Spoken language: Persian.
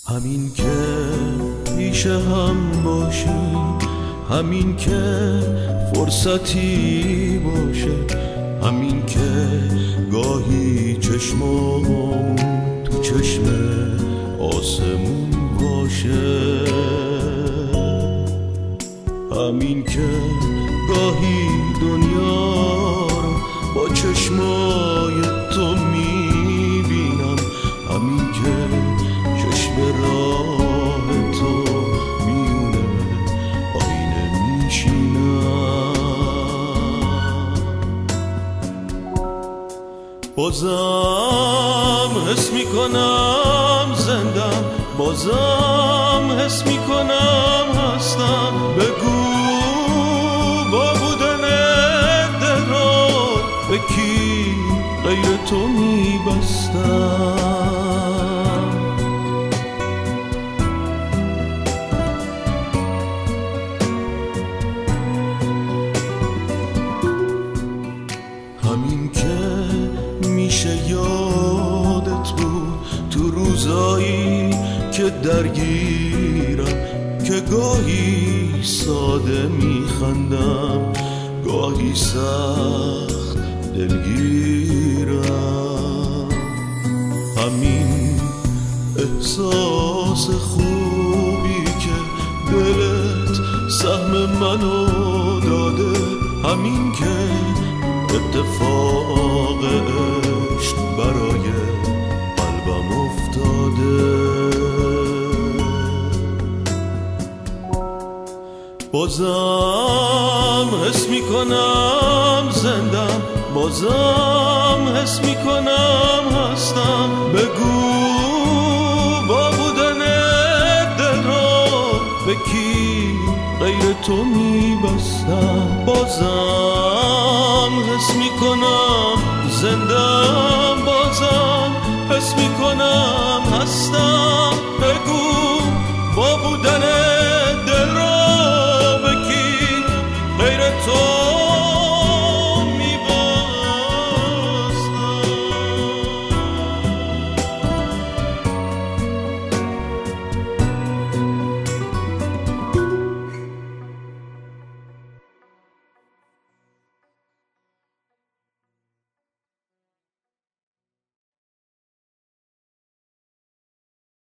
همین که پیش هم باشیم، همین که فرصتی باشه، همین که گاهی چشمامون تو چشم آسمون باشه، همین که گاهی دنیا رو با چشمای تو میبینم، همین که چشم راه تو میونه آینه میشینم. بازم حس میکنم زندم، بازم حس میکنم هستم. بگو با بودن دل رو به کی غیر تو میبستم. همین که میشه یادت بود تو روزایی که درگیرم، که گاهی ساده میخندم، گاهی سخت دلگیرم. همین احساس خوبی که دلت سهم منو داده، همین که اتفاق عشق برای قلبم افتاده. بازم حس میکنم زندم، بازم حس میکنم هستم. بگو با بودن دل رو به کی غیر تو میبستم. بازم حس میکنم زندم، بازم حس میکنم هستم. بگو با بودن